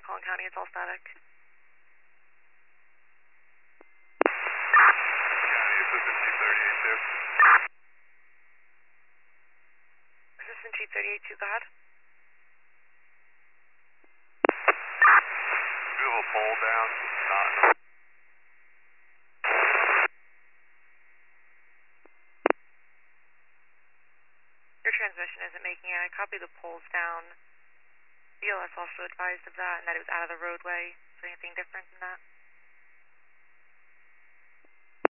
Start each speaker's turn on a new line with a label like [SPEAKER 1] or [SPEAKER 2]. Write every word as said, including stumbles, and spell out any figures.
[SPEAKER 1] Collin County, it's all static.
[SPEAKER 2] County, Assistant Chief thirty-eight two.
[SPEAKER 1] Assistant Chief thirty-eight two, go ahead.
[SPEAKER 2] We have a pole down, not in the...
[SPEAKER 1] Your transmission isn't making it. I copied the poles down. B L S also advised of that and that it was out of the roadway. Is there anything different than that?